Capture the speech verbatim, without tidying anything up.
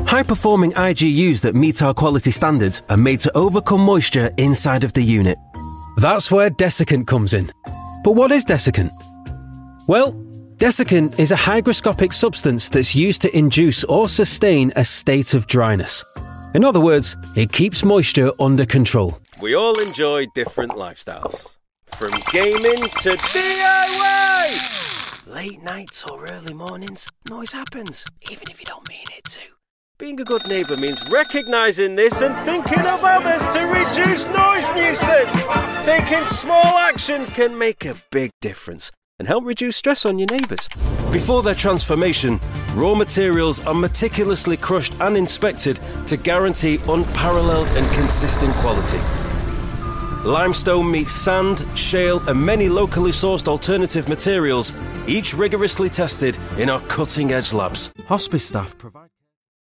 High-performing I G Us that meet our quality standards are made to overcome moisture inside of the unit. That's where desiccant comes in. But what is desiccant? Well, desiccant is a hygroscopic substance that's used to induce or sustain a state of dryness. In other words, it keeps moisture under control. We all enjoy different lifestyles. From gaming to D I Y! Late nights or early mornings, noise happens, even if you don't mean it to. Being a good neighbour means recognising this and thinking of others to reduce noise nuisance. Taking small actions can make a big difference and help reduce stress on your neighbours. Before their transformation, raw materials are meticulously crushed and inspected to guarantee unparalleled and consistent quality. Limestone meets sand, shale and many locally sourced alternative materials, each rigorously tested in our cutting-edge labs. Hospice staff provide...